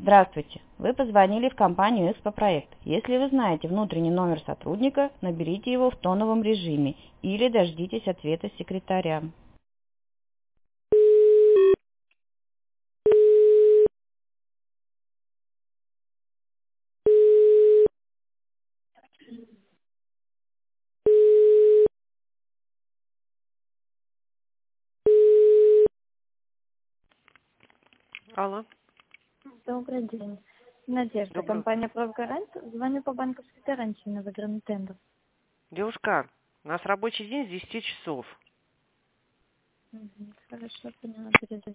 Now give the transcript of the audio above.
Здравствуйте. Вы позвонили в компанию «Экспопроект». Если вы знаете внутренний номер сотрудника, наберите его в тоновом режиме или дождитесь ответа секретаря. Алло, Добрый день. Надежда, добрый. компания «Правгарант». Звоню по банковской гарантии на выигранный тендер. Девушка, у нас рабочий день с 10 часов. Хорошо, поняла, перезвоню.